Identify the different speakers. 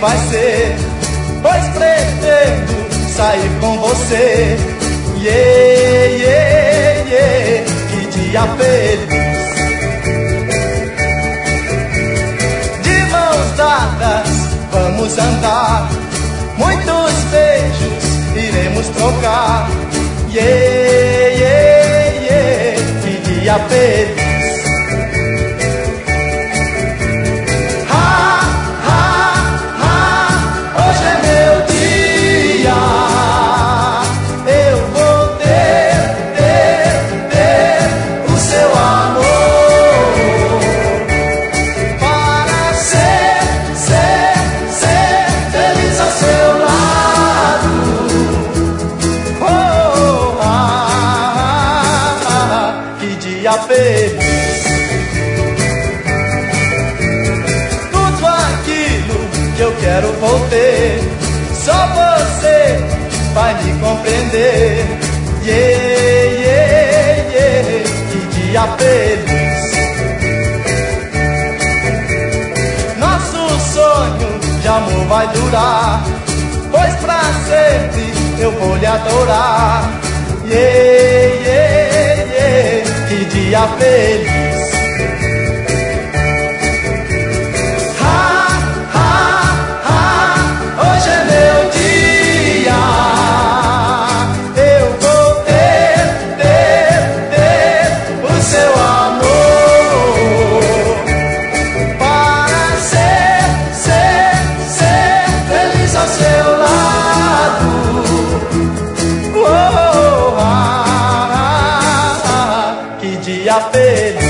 Speaker 1: vai ser, pois pretendo sair com você. Yeah, yeah, yeah, que dia feliz. De mãos dadas vamos andar, muitos beijos iremos trocar. Yeah, yeah, yeah, que dia feliz. Feliz. Tudo aquilo que eu quero vou ter, só você vai me compreender. Yeah, yeah, yeah, que dia feliz. Nosso sonho de amor vai durar, pois pra sempre eu vou lhe adorar. Yeah, yeah, yeah, que dia feliz. Ha, ha, ha, hoje é meu dia. Eu vou ter o seu amor, para ser feliz ao seu lado. Oh, que dia feliz.